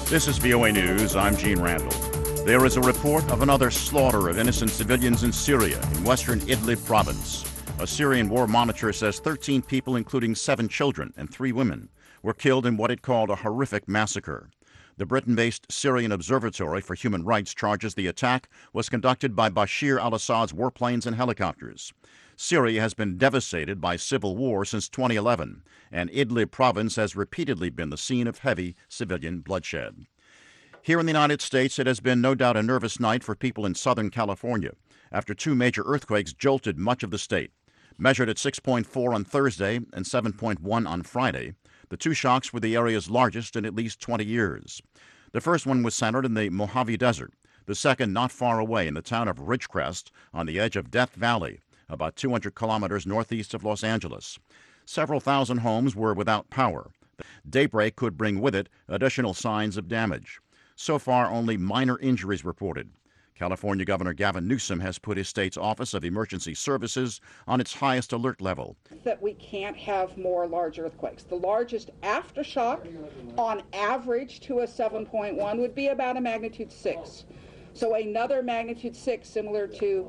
This is VOA News. I'm Gene Randall. There is a report of another slaughter of innocent civilians in Syria, in western Idlib province. A Syrian war monitor says 13 people, including 7 children and 3 women, were killed in what it called a horrific massacre. The Britain-based Syrian Observatory for Human Rights charges the attack was conducted by Bashar al-Assad's warplanes and helicopters. Syria has been devastated by civil war since 2011, and Idlib province has repeatedly been the scene of heavy civilian bloodshed. Here in the United States, it has been no doubt a nervous night for people in Southern California after 2 major earthquakes jolted much of the state. Measured at 6.4 on Thursday and 7.1 on Friday, the 2 shocks were the area's largest in at least 20 years. The first one was centered in the Mojave Desert, the second not far away in the town of Ridgecrest on the edge of Death Valley, about 200 kilometers northeast of Los Angeles. Several thousand homes were without power. Daybreak could bring with it additional signs of damage. So far, only minor injuries reported. California Governor Gavin Newsom has put his state's Office of Emergency Services on its highest alert level. That we can't have more large earthquakes. The largest aftershock, on average to a 7.1, would be about a magnitude 6. So another magnitude 6, similar to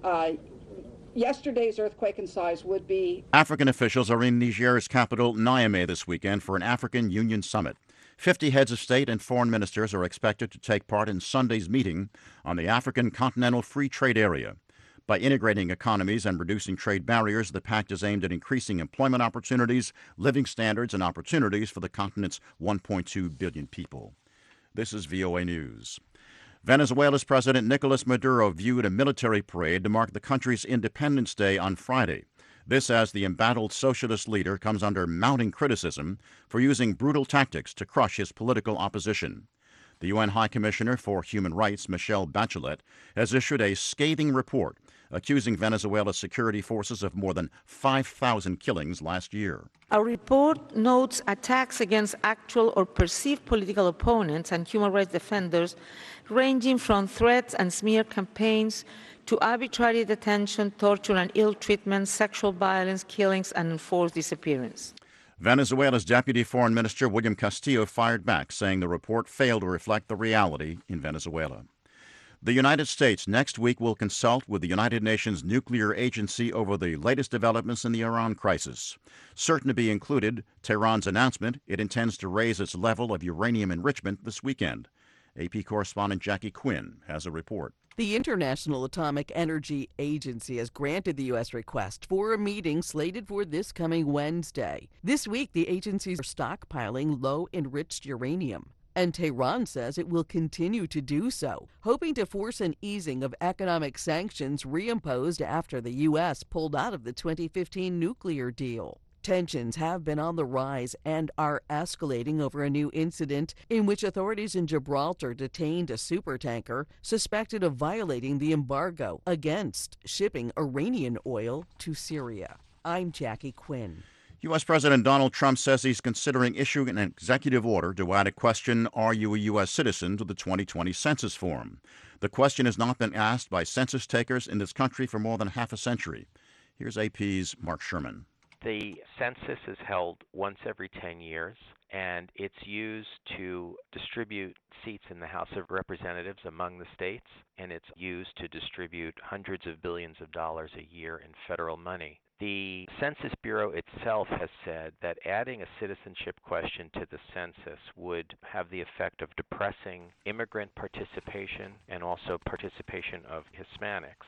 yesterday's earthquake in size, would be. African officials are in Niger's capital, Niamey, this weekend for an African Union summit. 50 heads of state and foreign ministers are expected to take part in Sunday's meeting on the African Continental Free Trade Area. By integrating economies and reducing trade barriers, the pact is aimed at increasing employment opportunities, living standards, and opportunities for the continent's 1.2 billion people. This is VOA News. Venezuela's President Nicolas Maduro viewed a military parade to mark the country's Independence Day on Friday. This as the embattled socialist leader comes under mounting criticism for using brutal tactics to crush his political opposition. The UN High Commissioner for Human Rights, Michelle Bachelet, has issued a scathing report accusing Venezuela's security forces of more than 5,000 killings last year. Our report notes attacks against actual or perceived political opponents and human rights defenders, ranging from threats and smear campaigns to arbitrary detention, torture and ill treatment, sexual violence, killings, and enforced disappearance. Venezuela's Deputy Foreign Minister William Castillo fired back, saying the report failed to reflect the reality in Venezuela. The United States next week will consult with the United Nations Nuclear Agency over the latest developments in the Iran crisis. Certain to be included, Tehran's announcement it intends to raise its level of uranium enrichment this weekend. AP correspondent Jackie Quinn has a report. The International Atomic Energy Agency has granted the U.S. request for a meeting slated for this coming Wednesday. This week, the agency is stockpiling low-enriched uranium, and Tehran says it will continue to do so, hoping to force an easing of economic sanctions reimposed after the U.S. pulled out of the 2015 nuclear deal. Tensions have been on the rise and are escalating over a new incident in which authorities in Gibraltar detained a supertanker suspected of violating the embargo against shipping Iranian oil to Syria. I'm Jackie Quinn. U.S. President Donald Trump says he's considering issuing an executive order to add a question, "Are you a U.S. citizen?" to the 2020 census form. The question has not been asked by census takers in this country for more than half a century. Here's AP's Mark Sherman. The census is held once every 10 years, and it's used to distribute seats in the House of Representatives among the states, and it's used to distribute hundreds of billions of dollars a year in federal money. The Census Bureau itself has said that adding a citizenship question to the census would have the effect of depressing immigrant participation and also participation of Hispanics.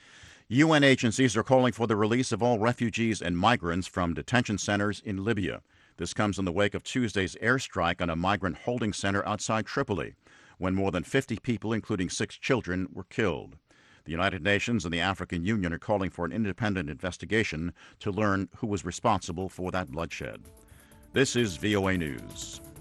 UN agencies are calling for the release of all refugees and migrants from detention centers in Libya. This comes in the wake of Tuesday's airstrike on a migrant holding center outside Tripoli, when more than 50 people, including 6 children, were killed. The United Nations and the African Union are calling for an independent investigation to learn who was responsible for that bloodshed. This is VOA News.